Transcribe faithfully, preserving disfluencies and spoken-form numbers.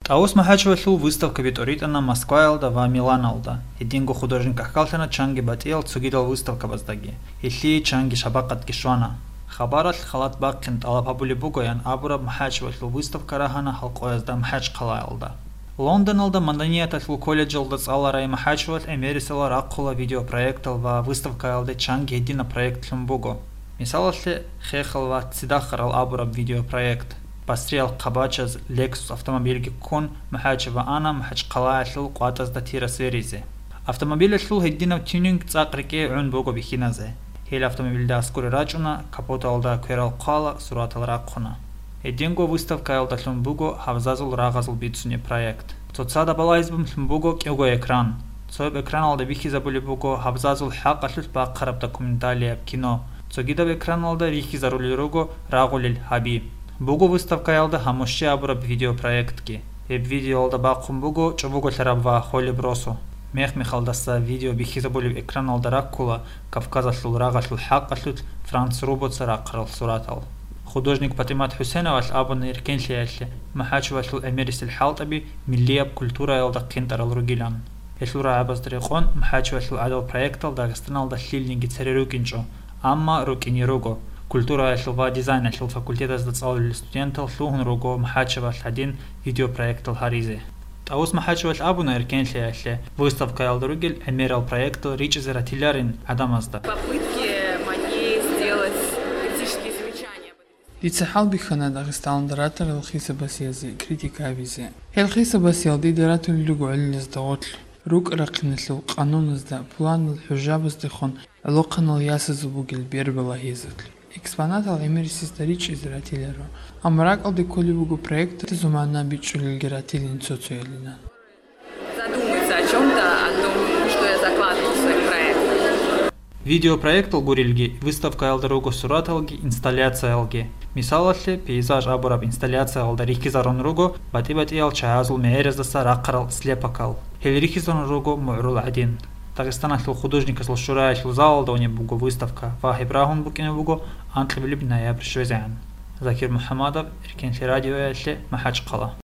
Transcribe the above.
Таус Махачевалу выставка Виторитана Москва ва Миланалда. Единго художник Ахкалтана Чанги Батиел цугидал выставка баздаги. Ишли Чанги Шабакат Кишвана. Хабарат халат баккин талапабули бугоян Абураб Махачевалу выставка Рахана Халкоязда Махач Калайлда. Лондоналда Манданияталу колледжалда Цаларай Махачевал Эмерисала Раккула видеопроектал ва выставка Алде Чанги Едина проект Лумбуго. Мисаласли Хехалва Цидахарал Абураб видеопроект. Пастриал Кабачаз Lexus автомобильги Кон Махачева Ана Махач Калайлу Куатаз да Тира Сверизе. Автомобиль шлу Едина тюнинг Цакрике Унбуго Бихиназе. Хел автомобиль да Скури Рачуна Капоталда Кверал Кала Суратал Ракхуна. Единго выставка Алда Лумбуго Хавзазул Рагазул Бицуни проект. Цоцада Балайзбум Лумбуго Кюго экран. Цоеб экран Алда Бихи забули Буго Хавзазул Хакашлют Бакараб документалия кино. Цогидав экран Алда Рихи Зарули Рагулил Хаби. Буго выставка Алда Хамуши Абураб видеопроектки. Эб видео Алда Бакхум Буго Чубуго Ларабва Холи Бросу. Мех Михалдаса видео Бихи забули экран Алда Раккула Кавказашлу Рагашлу Хакашлют Франц Рубоца Ракрал Суратал. Художник Патимат Хусейновал Абана Иркеншли Махачевалу Эмерисил Халтаби Миллиаб культура Алда Кентарал Ругилян. Эшлура Абаздрикон Махачевалу Адал проектал Дагестанал да Шлильнинги Царерукинчо. Амма Рукини Руго. Культура Эшлва дизайн Эшл факультета сдацал студентал Лугн Руго Махачевал один видеопроектал Харизе. Таус Махачевал Абуна Иркеншли выставка Алдаругель Эмерал проектал Рич Заратилярин Адамазда. Попытки моей сделать критические замечания. Лицахал бихана Дагестан Даратар Элхиса Басиази критика авизе. Элхиса Басиал Дидарату Люгу Эльнездаготл. Рук Ракнеслу Кануназда План Хужабаздехон Локанал Ясазубугель Бербела Хизатл. Экспонат Эмерис историч Израилеро. Амрак алды колевугу проект Зумана Бичуль Гератилин Социалина. Задуматься о чем-то, о том, что я закладывал в свой проект. Видеопроект Алгурильги, выставка Алдаруго Сураталги, инсталляция Алги. Мисаласли пейзаж Абураб инсталляция Алдарихи Заронруго, Батибати Алчаазул Меерезаса Ракарал Слепакал. Хельрихи Заронруго Мурул один. Дагестан художник из Лшурая Шлузал, да у него буго выставка Вахи Брахун Букина буго, Антлибилиб Ноябрь Швезян. Закир Мухаммадов, Иркеншли радио Махач Кала.